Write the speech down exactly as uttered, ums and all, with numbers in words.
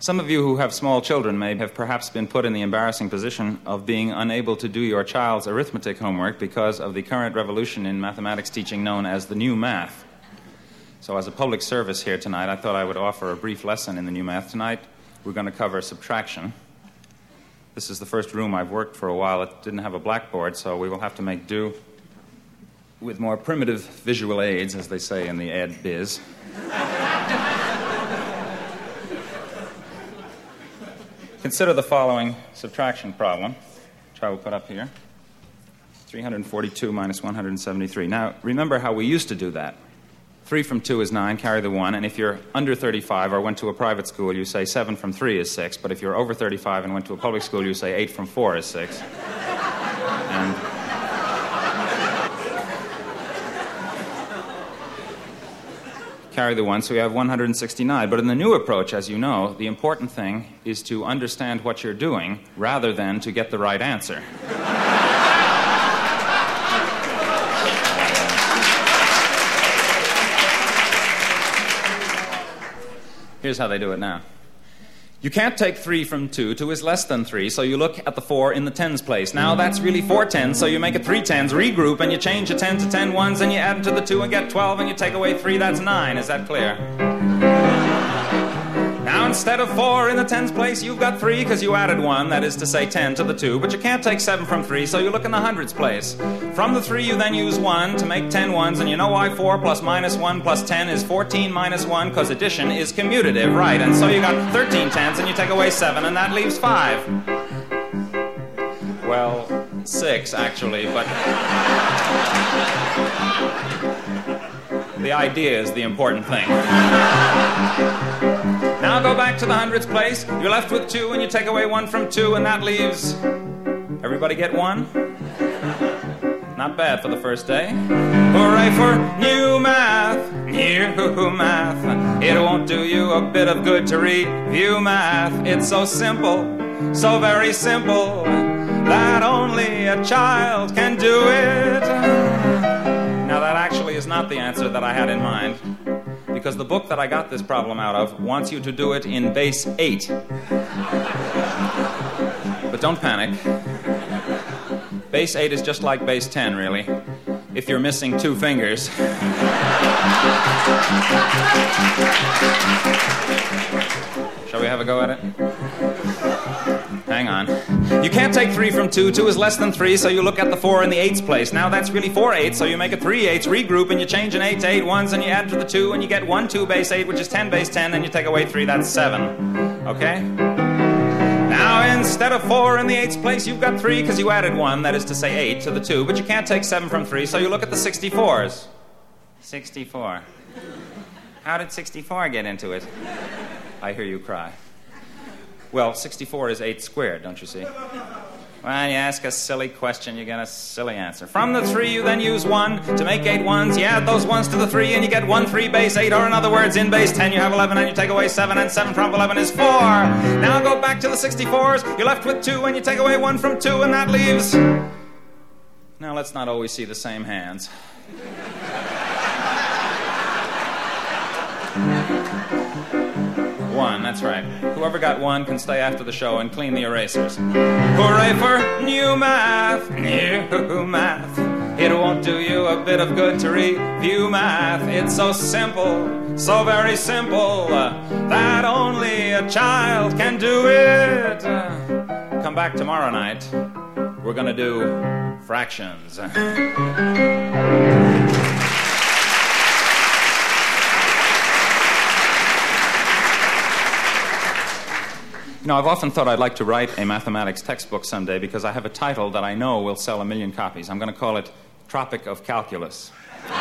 Some of you who have small children may have perhaps been put in the embarrassing position of being unable to do your child's arithmetic homework because of the current revolution in mathematics teaching known as the new math. So as a public service here tonight, I thought I would offer a brief lesson in the new math. Tonight, we're going to cover subtraction. This is the first room I've worked for a while. It didn't have a blackboard, so we will have to make do with more primitive visual aids, as they say in the ed biz. Consider the following subtraction problem, which I will put up here. three hundred forty-two minus one hundred seventy-three. Now, remember how we used to do that. three from two is nine, carry the one, and if you're under thirty-five or went to a private school, you say seven from three is six, but if you're over thirty-five and went to a public school, you say eight from four is six. And carry the one, so we have one hundred sixty-nine. But in the new approach, as you know, the important thing is to understand what you're doing rather than to get the right answer. Here's how they do it now. You can't take three from two. two is less than three, so you look at the four in the tens place. Now that's really four tens, so you make it three tens, regroup, and you change a ten to ten ones, and you add them to the two and get twelve, and you take away three, that's nine. Is that clear? Now instead of four in the tens place, you've got three because you added one, that is to say ten to the two, but you can't take seven from three, so you look in the hundreds place. From the three, you then use one to make ten ones, and you know why four plus minus one plus ten is fourteen minus one, because addition is commutative, right? And so you got thirteen tens, and you take away seven, and that leaves five. Well, six, actually, but the idea is the important thing. Now go back to the hundreds place. You're left with two, and you take away one from two, and that leaves... Everybody get one? Not bad for the first day. Hooray for new math, new math. It won't do you a bit of good to review math. It's so simple, so very simple, that only a child can do it. Now that actually is not the answer that I had in mind, because the book that I got this problem out of wants you to do it in base eight. But don't panic. Base eight is just like base ten, really, if you're missing two fingers. Shall we have a go at it? Hang on. You can't take three from two. Two is less than three, so you look at the four in the eights place. Now that's really four eights, so you make it three eights, regroup, and you change an eight to eight ones, and you add to the two, and you get one two base eight, which is ten base ten, and you take away three, that's seven. Okay? Now instead of four in the eights place, you've got three because you added one, that is to say eight, to the two, but you can't take seven from three, so you look at the sixty-fours. sixty-four. How did sixty-four get into it? I hear you cry. Well, sixty-four is eight squared, don't you see? Well, you ask a silly question, you get a silly answer. From the three, you then use one to make eight ones. You add those ones to the three, and you get one three base eight, or in other words, in base ten, you have eleven, and you take away seven, and seven from eleven is four. Now go back to the sixty-fours. You're left with two, and you take away one from two, and that leaves... Now, let's not always see the same hands. One, that's right. Whoever got one can stay after the show and clean the erasers. Hooray for new math, new math. It won't do you a bit of good to review math. It's so simple, so very simple, that only a child can do it. Come back tomorrow night. We're going to do fractions. You know, I've often thought I'd like to write a mathematics textbook someday because I have a title that I know will sell a million copies. I'm going to call it Tropic of Calculus.